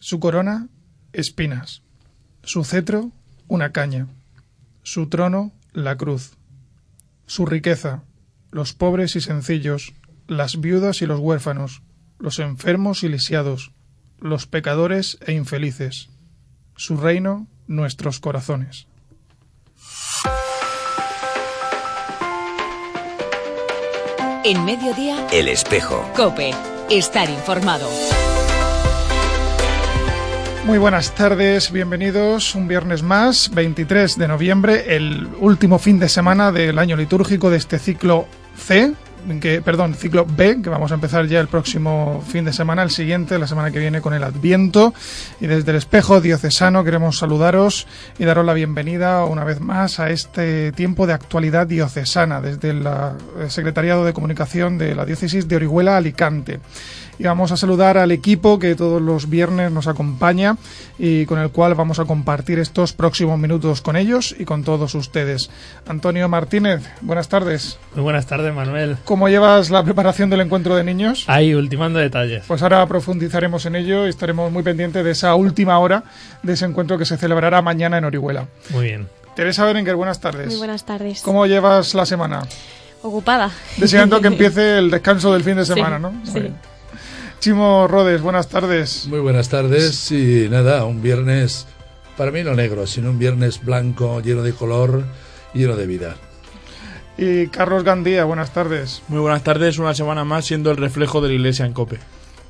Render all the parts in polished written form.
Su corona, espinas. Su cetro, una caña. Su trono, la cruz. Su riqueza, los pobres y sencillos, las viudas y los huérfanos, los enfermos y lisiados, los pecadores e infelices. Su reino, nuestros corazones. En Mediodía, El Espejo. COPE. Estar informado. Muy buenas tardes, bienvenidos un viernes más, 23 de noviembre, el último fin de semana del año litúrgico de este ciclo ciclo B, que vamos a empezar ya el próximo fin de semana, el siguiente, la semana que viene, con el Adviento. Y desde el Espejo Diocesano queremos saludaros y daros la bienvenida una vez más a este tiempo de actualidad diocesana desde el Secretariado de Comunicación de la Diócesis de Orihuela, Alicante. Y vamos a saludar al equipo que todos los viernes nos acompaña y con el cual vamos a compartir estos próximos minutos con ellos y con todos ustedes. Antonio Martínez, buenas tardes. Muy buenas tardes, Manuel. ¿Cómo llevas la preparación del encuentro de niños? Ahí, ultimando detalles. Pues ahora profundizaremos en ello y estaremos muy pendientes de esa última hora de ese encuentro que se celebrará mañana en Orihuela. Muy bien. Teresa Berenguer, buenas tardes. Muy buenas tardes. ¿Cómo llevas la semana? Ocupada. Deseando que empiece el descanso del fin de semana, sí, ¿no? Sí. Bien. Chimo Rodes, buenas tardes. Muy buenas tardes y nada, un viernes, para mí no negro, sino un viernes blanco, lleno de color, lleno de vida. Y Carlos Gandía, buenas tardes. Muy buenas tardes, una semana más siendo el reflejo de la Iglesia en COPE.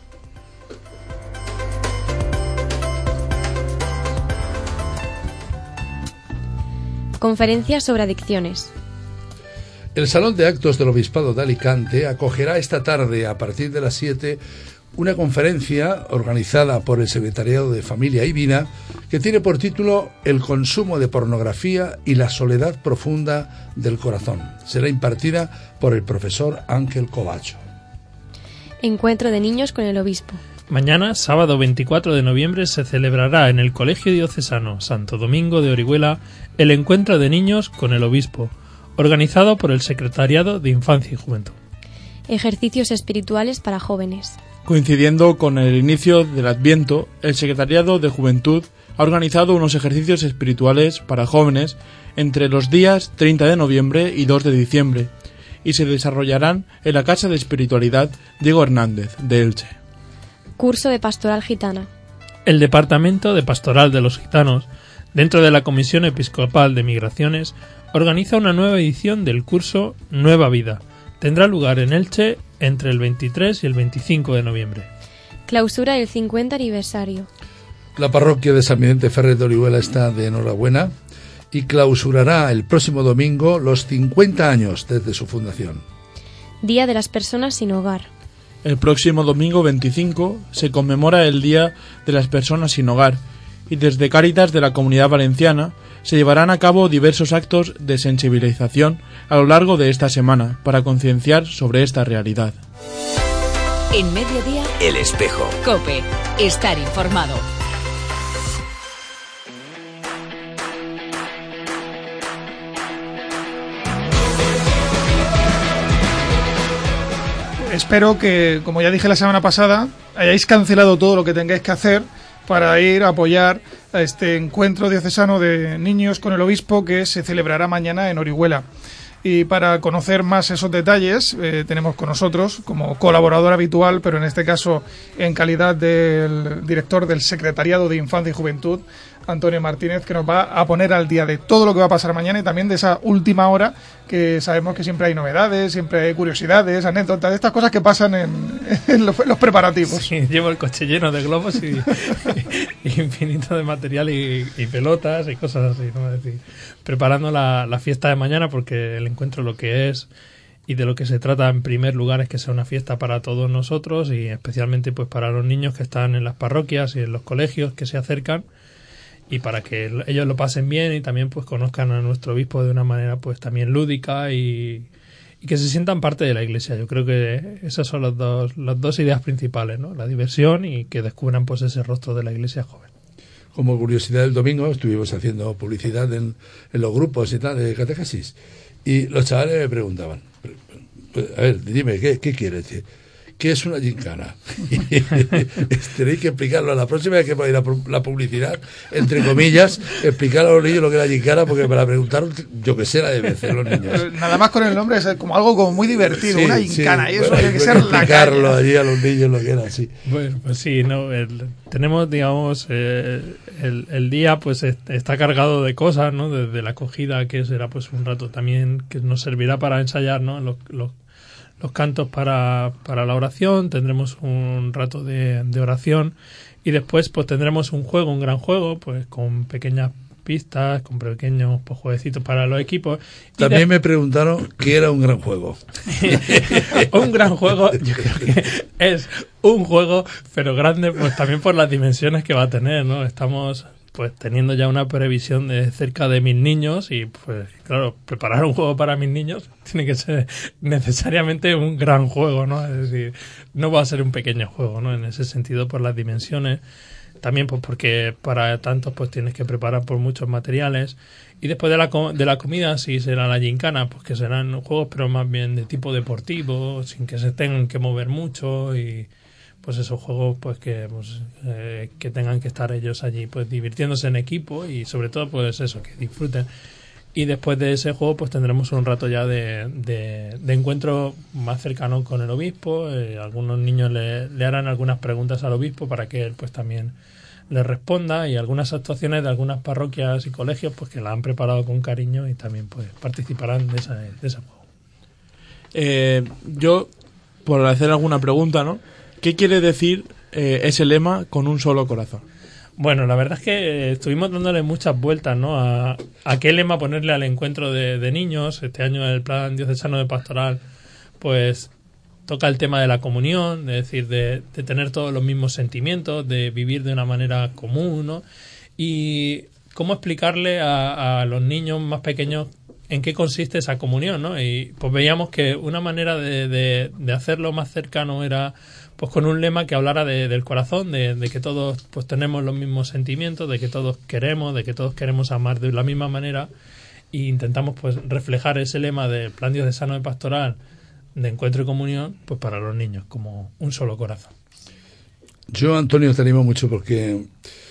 Conferencia sobre adicciones. El Salón de Actos del Obispado de Alicante acogerá esta tarde, a partir de las 7, una conferencia organizada por el Secretariado de Familia y Vida que tiene por título El consumo de pornografía y la soledad profunda del corazón. Será impartida por el profesor Ángel Covacho. Encuentro de niños con el obispo. Mañana, sábado 24 de noviembre, se celebrará en el Colegio Diocesano Santo Domingo de Orihuela el Encuentro de niños con el obispo, organizado por el Secretariado de Infancia y Juventud. Ejercicios espirituales para jóvenes. Coincidiendo con el inicio del Adviento, el Secretariado de Juventud ha organizado unos ejercicios espirituales para jóvenes entre los días 30 de noviembre y 2 de diciembre y se desarrollarán en la Casa de Espiritualidad Diego Hernández de Elche. Curso de Pastoral Gitana. El Departamento de Pastoral de los Gitanos, dentro de la Comisión Episcopal de Migraciones, organiza una nueva edición del curso Nueva Vida. Tendrá lugar en Elche entre el 23 y el 25 de noviembre. Clausura del 50 aniversario. La parroquia de San Vicente Ferrer de Orihuela está de enhorabuena y clausurará el próximo domingo los 50 años desde su fundación. Día de las Personas sin Hogar. El próximo domingo 25 se conmemora el Día de las Personas sin Hogar y desde Cáritas de la Comunidad Valenciana se llevarán a cabo diversos actos de sensibilización a lo largo de esta semana para concienciar sobre esta realidad. En Mediodía, El Espejo. COPE. Estar informado. Espero que, como ya dije la semana pasada, hayáis cancelado todo lo que tengáis que hacer para ir a apoyar a este encuentro diocesano de niños con el obispo que se celebrará mañana en Orihuela. Y para conocer más esos detalles, tenemos con nosotros, como colaborador habitual, pero en este caso en calidad del director del Secretariado de Infancia y Juventud, Antonio Martínez, que nos va a poner al día de todo lo que va a pasar mañana y también de esa última hora, que sabemos que siempre hay novedades, siempre hay curiosidades, anécdotas, estas cosas que pasan en los preparativos. Sí, llevo el coche lleno de globos y infinito de material y pelotas y cosas así, ¿no? Es decir, preparando la fiesta de mañana, porque el encuentro lo que es y de lo que se trata en primer lugar es que sea una fiesta para todos nosotros y especialmente pues para los niños que están en las parroquias y en los colegios que se acercan, y para que ellos lo pasen bien y también pues conozcan a nuestro obispo de una manera pues también lúdica y que se sientan parte de la Iglesia. Yo creo que esas son las dos ideas principales, ¿no? La diversión y que descubran pues ese rostro de la Iglesia joven. Como curiosidad, el domingo estuvimos haciendo publicidad en los grupos y tal de catequesis y los chavales me preguntaban, a ver, dime, ¿qué quieres? ¿qué es una gincana? Tenéis que explicarlo. La próxima vez que podáis la publicidad, entre comillas, explicar a los niños lo que es la gincana, porque me la preguntaron, yo que sé, la de veces los niños. Pero nada más con el nombre es como algo como muy divertido, Sí, una gincana, sí, y eso bueno, tiene que ser la explicarlo caña. allí a los niños lo que era así. Bueno, pues sí, no, tenemos, digamos, el día pues está cargado de cosas, ¿no? Desde la acogida, que será pues un rato también que nos servirá para ensayar, ¿no? Los cantos para la oración, tendremos un rato de oración y después pues tendremos un juego, un gran juego, pues con pequeñas pistas, con pequeños pues, jueguecitos para los equipos. También me preguntaron qué era un gran juego. Un gran juego, yo creo que es un juego, pero grande pues también por las dimensiones que va a tener, ¿no? Estamos pues teniendo ya una previsión de cerca de 1000 niños y pues claro, preparar un juego para 1000 niños tiene que ser necesariamente un gran juego, ¿no? Es decir, no va a ser un pequeño juego, ¿no? En ese sentido, por las dimensiones, también pues porque para tantos pues tienes que preparar por muchos materiales y después de la comida sí será la gincana, pues que serán juegos pero más bien de tipo deportivo, sin que se tengan que mover mucho y pues esos juegos pues que tengan que estar ellos allí pues divirtiéndose en equipo y sobre todo pues eso, que disfruten. Y después de ese juego pues tendremos un rato ya de encuentro más cercano con el obispo. Algunos niños le harán algunas preguntas al obispo para que él pues también les responda, y algunas actuaciones de algunas parroquias y colegios pues que la han preparado con cariño y también pues participarán de ese juego. Yo, por hacer alguna pregunta, ¿no? ¿Qué quiere decir ese lema con un solo corazón? Bueno, la verdad es que estuvimos dándole muchas vueltas, ¿no? A qué lema ponerle al encuentro de niños. Este año el Plan Diocesano de Pastoral pues toca el tema de la comunión, es decir, de tener todos los mismos sentimientos, de vivir de una manera común, ¿no? Y cómo explicarle a los niños más pequeños en qué consiste esa comunión, ¿no? Y pues veíamos que una manera de hacerlo más cercano era pues con un lema que hablara del corazón, de que todos pues tenemos los mismos sentimientos, de que todos queremos amar de la misma manera, e intentamos pues reflejar ese lema del Plan Diocesano de Pastoral de encuentro y comunión pues para los niños, como un solo corazón. Yo, Antonio, te animo mucho porque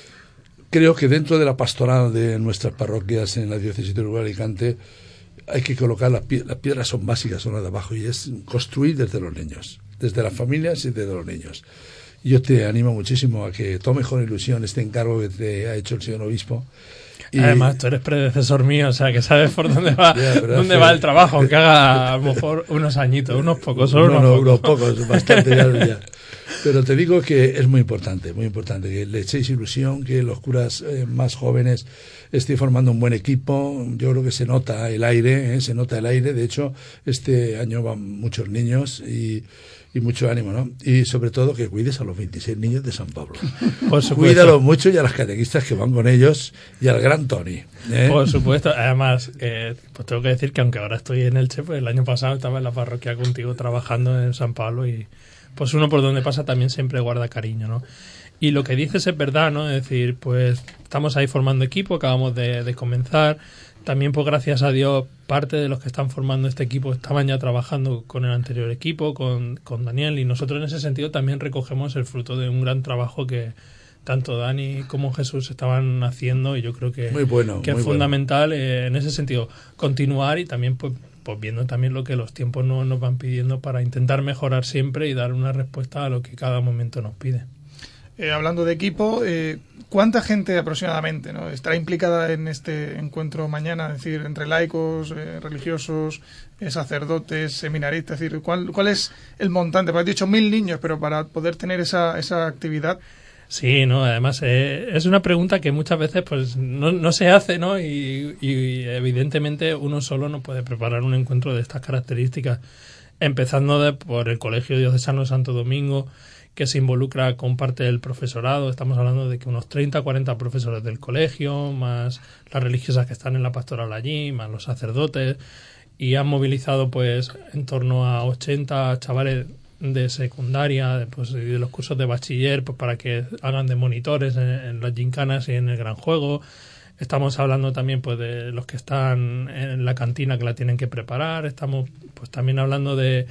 creo que dentro de la pastoral de nuestras parroquias en la diócesis de Uruguay y Alicante hay que colocar las piedras son básicas, son las de abajo, y es construir desde los niños, desde las familias y desde los niños. Y yo te animo muchísimo a que tomes con ilusión este encargo que te ha hecho el señor obispo. Y además, tú eres predecesor mío, o sea, que sabes por dónde va, ya, va el trabajo, aunque haga a lo mejor unos añitos, unos pocos, unos pocos, bastante ya. Pero te digo que es muy importante que le echéis ilusión, que los curas más jóvenes estén formando un buen equipo. Yo creo que se nota el aire, de hecho, este año van muchos niños y mucho ánimo, ¿no? Y sobre todo que cuides a los 26 niños de San Pablo. Por supuesto. Cuídalos mucho, y a las catequistas que van con ellos, y al gran Tony. Por supuesto. Además, pues tengo que decir que aunque ahora estoy en Elche, pues el año pasado estaba en la parroquia contigo trabajando en San Pablo, y pues uno por donde pasa también siempre guarda cariño, ¿no? Y lo que dices es verdad, ¿no? Es decir, pues estamos ahí formando equipo, acabamos de comenzar. También, pues gracias a Dios, parte de los que están formando este equipo estaban ya trabajando con el anterior equipo, con Daniel, y nosotros en ese sentido también recogemos el fruto de un gran trabajo que tanto Dani como Jesús estaban haciendo, y yo creo que, que es fundamental en ese sentido continuar, y también pues viendo también lo que los tiempos nos van pidiendo para intentar mejorar siempre y dar una respuesta a lo que cada momento nos pide. Hablando de equipo, ¿cuánta gente aproximadamente, ¿no?, estará implicada en este encuentro mañana? Es decir, entre laicos, religiosos, sacerdotes, seminaristas. Es decir, ¿cuál es el montante? Porque has dicho 1000 niños, pero para poder tener esa actividad. Sí, no, además es una pregunta que muchas veces pues no se hace, ¿no? Y evidentemente uno solo no puede preparar un encuentro de estas características, empezando por el Colegio Diocesano de Santo Domingo, que se involucra con parte del profesorado. Estamos hablando de que unos 30 o 40 profesores del colegio, más las religiosas que están en la pastoral allí, más los sacerdotes, y han movilizado pues en torno a 80 chavales de secundaria, pues, y de los cursos de bachiller, pues para que hagan de monitores en las gincanas y en el gran juego. Estamos hablando también pues de los que están en la cantina, que la tienen que preparar. Estamos pues también hablando de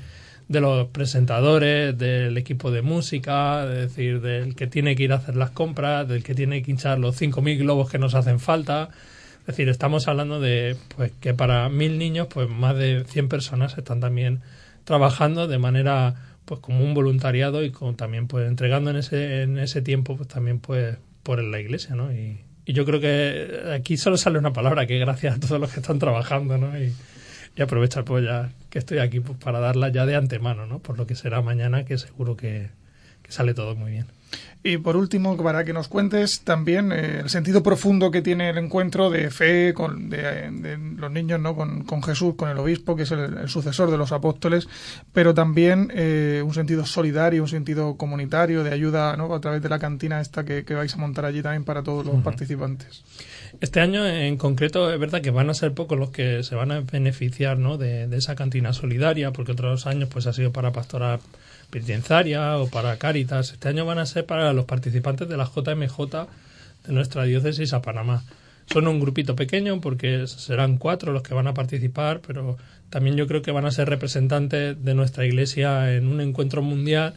de los presentadores, del equipo de música, es decir, del que tiene que ir a hacer las compras, del que tiene que hinchar los 5.000 globos que nos hacen falta. Es decir, estamos hablando de pues que para 1.000 niños, pues más de 100 personas están también trabajando de manera pues como un voluntariado y también pues entregando en ese tiempo pues también pues por la iglesia, ¿no? Y yo creo que aquí solo sale una palabra, que gracias a todos los que están trabajando, ¿no? Y aprovechar pues ya que estoy aquí pues, para darla ya de antemano, ¿no? Por lo que será mañana, que seguro que sale todo muy bien. Y por último, para que nos cuentes también el sentido profundo que tiene el encuentro de fe de los niños, ¿no? con Jesús, con el obispo, que es el sucesor de los apóstoles, pero también un sentido solidario, un sentido comunitario, de ayuda, ¿no? A través de la cantina esta que vais a montar allí también para todos los participantes. Este año en concreto es verdad que van a ser pocos los que se van a beneficiar, ¿no? de esa cantina solidaria, porque otros años pues ha sido para pastoral penitenciaria o para Cáritas. Este año van a ser para los participantes de la JMJ de nuestra diócesis a Panamá. Son un grupito pequeño porque serán 4 los que van a participar, pero también yo creo que van a ser representantes de nuestra iglesia en un encuentro mundial,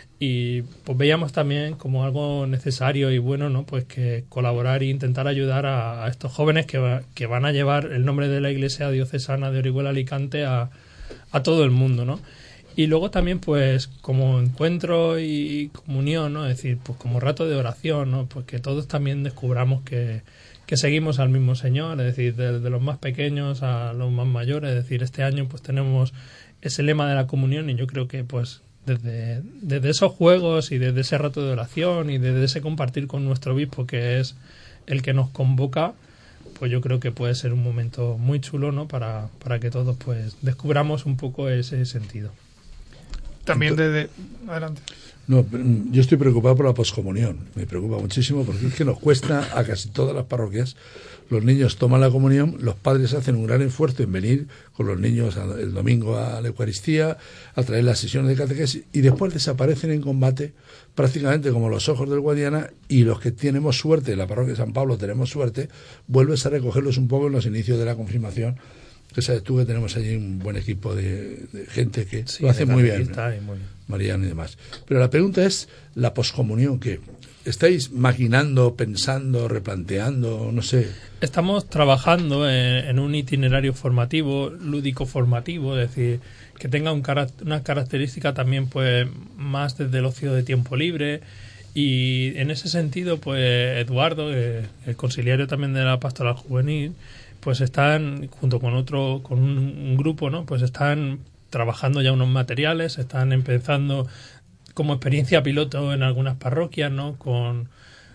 y pues veíamos también como algo necesario y bueno, ¿no? Pues que colaborar e intentar ayudar a estos jóvenes que van a llevar el nombre de la iglesia diocesana de Orihuela Alicante a todo el mundo, ¿no? Y luego también pues como encuentro y comunión, ¿no? Es decir, pues como rato de oración, ¿no? Pues que todos también descubramos que seguimos al mismo Señor, es decir, desde los más pequeños a los más mayores. Es decir, este año pues tenemos ese lema de la comunión, y yo creo que pues desde esos juegos y desde ese rato de oración y desde ese compartir con nuestro obispo, que es el que nos convoca, pues yo creo que puede ser un momento muy chulo, ¿no? Para que todos pues descubramos un poco ese sentido. También adelante. No, yo estoy preocupado por la poscomunión. Me preocupa muchísimo porque es que nos cuesta a casi todas las parroquias. Los niños toman la comunión, los padres hacen un gran esfuerzo en venir con los niños el domingo a la Eucaristía, a traer las sesiones de catequesis, y después desaparecen en combate prácticamente como los ojos del Guadiana, y los que tenemos suerte, en la parroquia de San Pablo tenemos suerte, vuelves a recogerlos un poco en los inicios de la confirmación. Que sabes tú que tenemos allí un buen equipo de gente que lo hace muy bien, ¿no? Mariano y demás. Pero la pregunta es la poscomunión, que estáis maquinando, pensando, replanteando, no sé. Estamos trabajando en un itinerario formativo, lúdico formativo, es decir, que tenga una característica también pues más desde el ocio de tiempo libre. Y en ese sentido pues Eduardo, el conciliario también de la Pastoral Juvenil, pues están junto con un grupo, ¿no? Pues están trabajando ya unos materiales, están empezando como experiencia piloto en algunas parroquias, ¿no? Con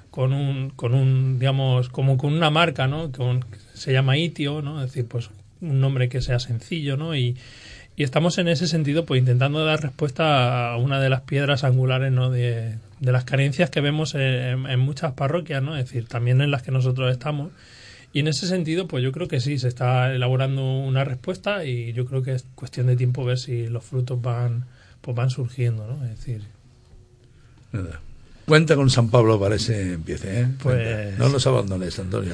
un digamos como con una marca, ¿no? Se llama Itio, ¿no? Es decir, pues un nombre que sea sencillo, ¿no? Y estamos en ese sentido pues intentando dar respuesta a una de las piedras angulares, ¿no? de las carencias que vemos en muchas parroquias, ¿no? Es decir, también en las que nosotros estamos. Y en ese sentido, pues yo creo que sí, se está elaborando una respuesta, y yo creo que es cuestión de tiempo ver si los frutos van surgiendo, ¿no? Es decir... Nada. Cuenta con San Pablo para ese empiece, ¿eh? Pues... No nos abandones, Antonio.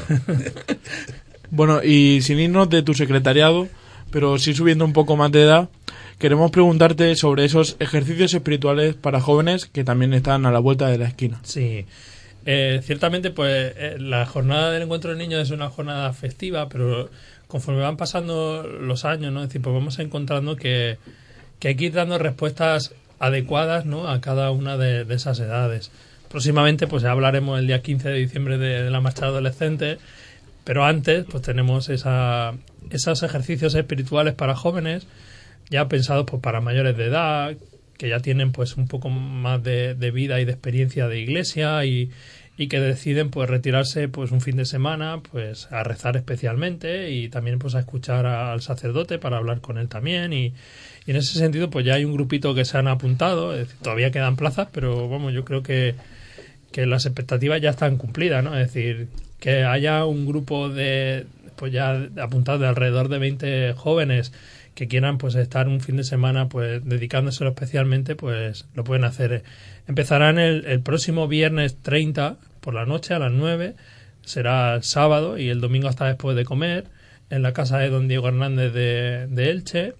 Bueno, y sin irnos de tu secretariado, pero sí subiendo un poco más de edad, queremos preguntarte sobre esos ejercicios espirituales para jóvenes que también están a la vuelta de la esquina. Sí. Ciertamente pues la jornada del encuentro de niños es una jornada festiva, pero conforme van pasando los años, ¿no? Es decir, pues vamos encontrando que hay que ir dando respuestas adecuadas, ¿no? A cada una de esas edades. Próximamente pues ya hablaremos el día 15 de diciembre de la marcha adolescente, pero antes pues tenemos esos ejercicios espirituales para jóvenes ya pensados pues para mayores de edad, que ya tienen pues un poco más de vida y de experiencia de iglesia, y que deciden pues retirarse pues un fin de semana pues a rezar especialmente, y también pues a escuchar al sacerdote para hablar con él también, y en ese sentido pues ya hay un grupito que se han apuntado. Es decir, todavía quedan plazas, pero vamos, yo creo que las expectativas ya están cumplidas, ¿no? Es decir, que haya un grupo de pues ya apuntado de alrededor de 20 jóvenes que quieran pues estar un fin de semana pues dedicándoselo especialmente, pues lo pueden hacer. Empezarán el próximo viernes 30 por la noche a las 9, será el sábado y el domingo hasta después de comer, en la casa de don Diego Hernández de Elche,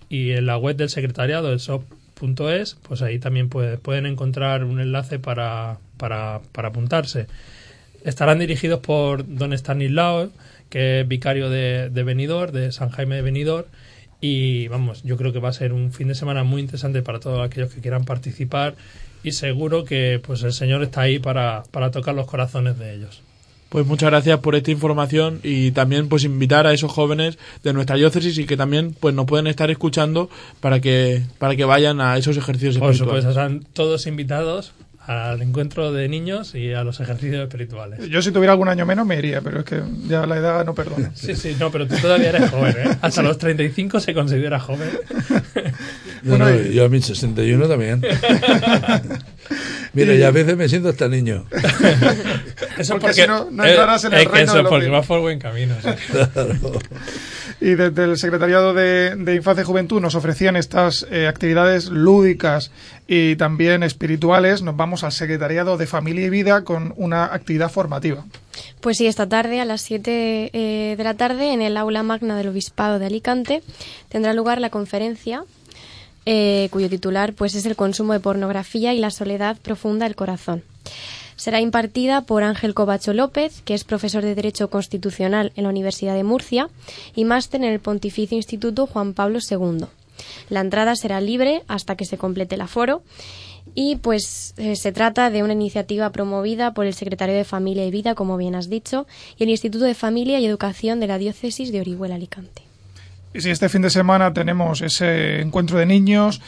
y en la web del secretariado, el SOP.es, pues ahí también pueden encontrar un enlace para apuntarse. Estarán dirigidos por don Estanislao, que es vicario de Benidorm, de San Jaime de Benidorm, y vamos, yo creo que va a ser un fin de semana muy interesante para todos aquellos que quieran participar, y seguro que pues el Señor está ahí para tocar los corazones de ellos. Pues muchas gracias por esta información, y también pues invitar a esos jóvenes de nuestra diócesis y que también pues nos pueden estar escuchando para que vayan a esos ejercicios espirituales. Por supuesto, están todos invitados al encuentro de niños y a los ejercicios espirituales. Yo si tuviera algún año menos me iría, pero es que ya la edad no perdona. Sí, no, pero tú todavía eres joven, ¿eh? Hasta los 35 se considera joven. No, yo a mis 61 también. Mira, y a veces me siento hasta niño. Eso porque si no entrarás en el reino de los porque cielos. vas por buen camino. ¿Sí? Claro. Y desde el Secretariado de Infancia y Juventud nos ofrecían estas actividades lúdicas y también espirituales. Nos vamos al Secretariado de Familia y Vida con una actividad formativa. Pues sí, esta tarde a las 7 de la tarde en el aula magna del Obispado de Alicante tendrá lugar la conferencia cuyo titular pues es el consumo de pornografía y la soledad profunda del corazón. Será impartida por Ángel Covacho López, que es profesor de Derecho Constitucional en la Universidad de Murcia y máster en el Pontificio Instituto Juan Pablo II. La entrada será libre hasta que se complete el aforo y pues se trata de una iniciativa promovida por el Secretario de Familia y Vida, como bien has dicho, y el Instituto de Familia y Educación de la Diócesis de Orihuela Alicante. Y si este fin de semana tenemos ese encuentro de niños,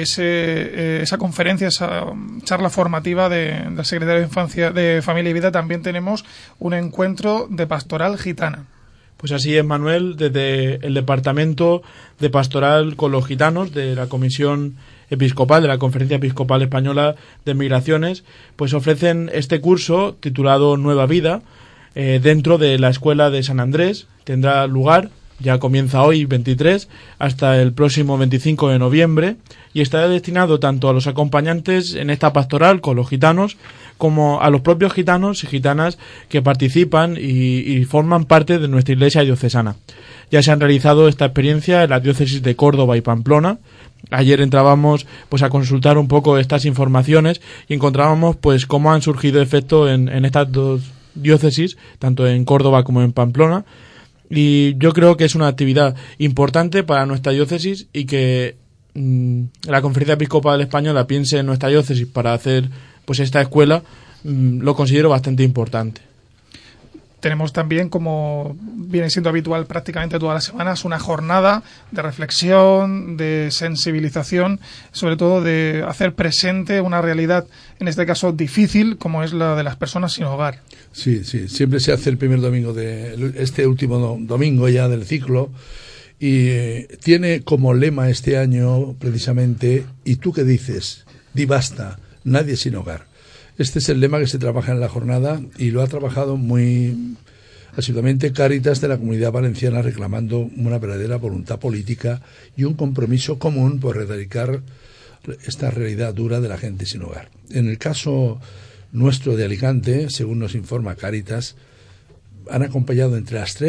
esa conferencia, esa charla formativa del Secretario de Infancia, de Familia y Vida, también tenemos un encuentro de pastoral gitana. Pues así es, Manuel, desde el Departamento de Pastoral con los Gitanos de la Comisión Episcopal, de la Conferencia Episcopal Española de Migraciones, pues ofrecen este curso titulado Nueva Vida dentro de la Escuela de San Andrés. Tendrá lugar, ya comienza hoy 23 hasta el próximo 25 de noviembre y estará destinado tanto a los acompañantes en esta pastoral con los gitanos como a los propios gitanos y gitanas que participan y forman parte de nuestra iglesia diocesana. Ya se han realizado esta experiencia en la diócesis de Córdoba y Pamplona. Ayer entrábamos pues a consultar un poco estas informaciones y encontrábamos pues cómo han surgido efectos en estas dos diócesis, tanto en Córdoba como en Pamplona. Y yo creo que es una actividad importante para nuestra diócesis y que la Conferencia Episcopal Española piense en nuestra diócesis para hacer pues esta escuela, lo considero bastante importante. Tenemos también, como viene siendo habitual prácticamente todas las semanas, una jornada de reflexión, de sensibilización, sobre todo de hacer presente una realidad, en este caso difícil, como es la de las personas sin hogar. Sí, siempre se hace el primer domingo este último domingo ya del ciclo y tiene como lema este año precisamente ¿y tú qué dices? Di basta, nadie sin hogar. Este es el lema que se trabaja en la jornada y lo ha trabajado muy asiduamente Cáritas de la Comunidad Valenciana, reclamando una verdadera voluntad política y un compromiso común por erradicar esta realidad dura de la gente sin hogar. En el caso nuestro de Alicante, según nos informa Cáritas, han acompañado entre las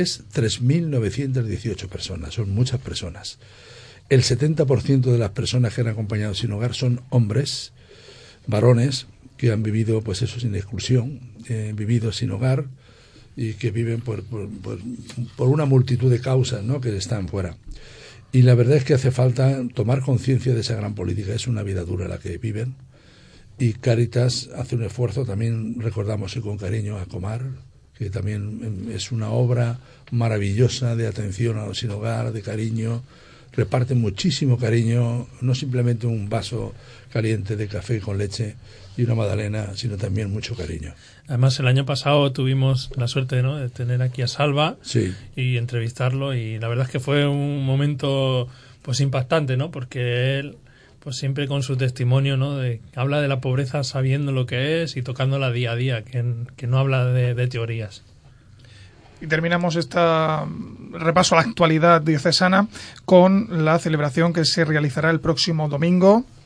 3.918 personas. Son muchas personas. El 70% de las personas que han acompañado sin hogar son hombres, varones, que han vivido pues eso sin exclusión, vivido sin hogar y que viven por una multitud de causas, ¿no?, que están fuera. Y la verdad es que hace falta tomar conciencia de esa gran política. Es una vida dura la que viven y Cáritas hace un esfuerzo, también recordamos y con cariño a Comar, que también es una obra maravillosa de atención a los sin hogar, de cariño. Reparten muchísimo cariño, no simplemente un vaso caliente de café con leche y una magdalena, sino también mucho cariño. Además, el año pasado tuvimos la suerte, ¿no?, de tener aquí a Salva y entrevistarlo, y la verdad es que fue un momento pues impactante, ¿no?, porque él pues siempre con su testimonio, ¿no?, habla de la pobreza sabiendo lo que es y tocándola día a día, que no habla de teorías. Y terminamos este repaso a la actualidad diocesana con la celebración que se realizará el próximo domingo,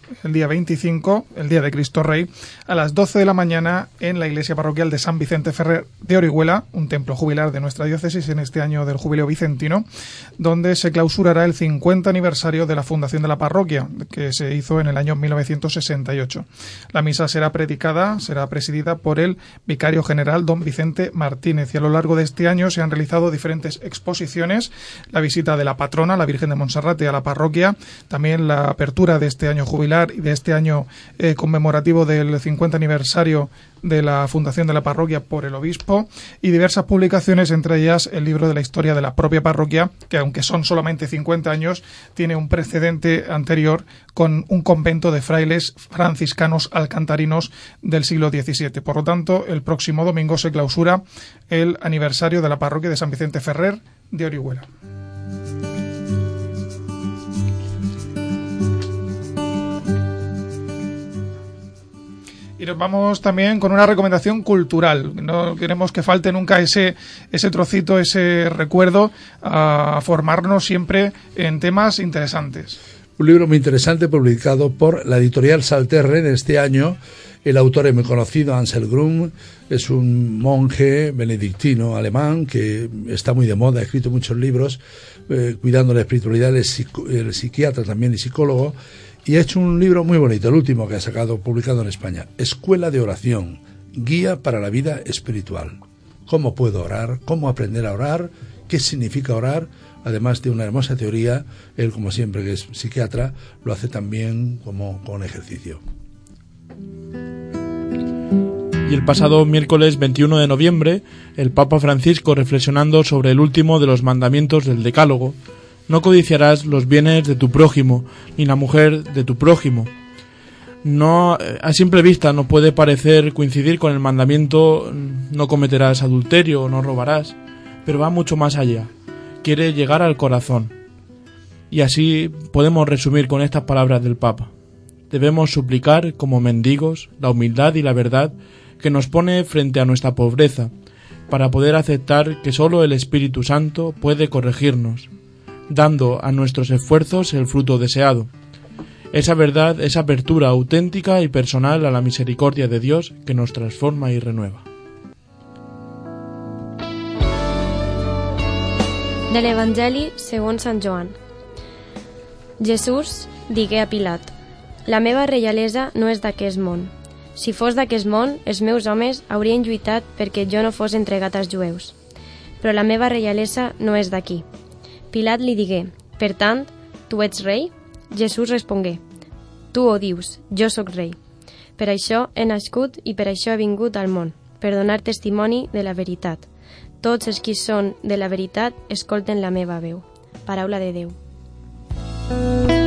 el día 25, el día de Cristo Rey, a las 12 de la mañana en la iglesia parroquial de San Vicente Ferrer de Orihuela, un templo jubilar de nuestra diócesis en este año del jubileo vicentino, donde se clausurará el 50 aniversario de la fundación de la parroquia, que se hizo en el año 1968. La misa será presidida por el vicario general don Vicente Martínez, y a lo largo de este año se han realizado diferentes exposiciones: la visita de la patrona, la Virgen de Monserrate, a la parroquia, también la apertura de este año jubilar y de este año conmemorativo del 50 aniversario de la fundación de la parroquia por el obispo, y diversas publicaciones, entre ellas el libro de la historia de la propia parroquia, que aunque son solamente 50 años, tiene un precedente anterior con un convento de frailes franciscanos alcantarinos del siglo XVII. Por lo tanto, el próximo domingo se clausura el aniversario de la parroquia de San Vicente Ferrer de Orihuela. Y nos vamos también con una recomendación cultural. No queremos que falte nunca ese trocito, ese recuerdo, a formarnos siempre en temas interesantes. Un libro muy interesante publicado por la editorial Salterre en este año. El autor es muy conocido, Ansel Grum, es un monje benedictino alemán que está muy de moda, ha escrito muchos libros cuidando la espiritualidad, el psiquiatra también y psicólogo, y ha hecho un libro muy bonito, el último que ha sacado publicado en España, Escuela de Oración, Guía para la Vida Espiritual. ¿Cómo puedo orar? ¿Cómo aprender a orar? ¿Qué significa orar? Además de una hermosa teoría, él, como siempre, que es psiquiatra, lo hace también como con ejercicio. Y el pasado miércoles 21 de noviembre, el Papa Francisco, reflexionando sobre el último de los mandamientos del Decálogo: no codiciarás los bienes de tu prójimo, ni la mujer de tu prójimo. No, a simple vista no puede parecer coincidir con el mandamiento no cometerás adulterio o no robarás, pero va mucho más allá. Quiere llegar al corazón. Y así podemos resumir con estas palabras del Papa: debemos suplicar como mendigos la humildad y la verdad que nos pone frente a nuestra pobreza, para poder aceptar que solo el Espíritu Santo puede corregirnos, dando a nuestros esfuerzos el fruto deseado. Esa verdad es apertura auténtica y personal a la misericordia de Dios que nos transforma y renueva. De l'Evangeli segons Sant Joan. Jesús digué a Pilat: la meva reialesa no és d'aquest món. Si fos d'aquest món, els meus homes haurien lluitat perquè jo no fos entregat als jueus. Però la meva reialesa no és d'aquí. Pilat li digué: per tant, tu ets rei? Jesús respongué: tu ho dius, jo sóc rei. Per això he nascut i per això he vingut al món, per donar testimoni de la veritat. Tots els qui són de la veritat escolten la meva veu. Paraula de Déu.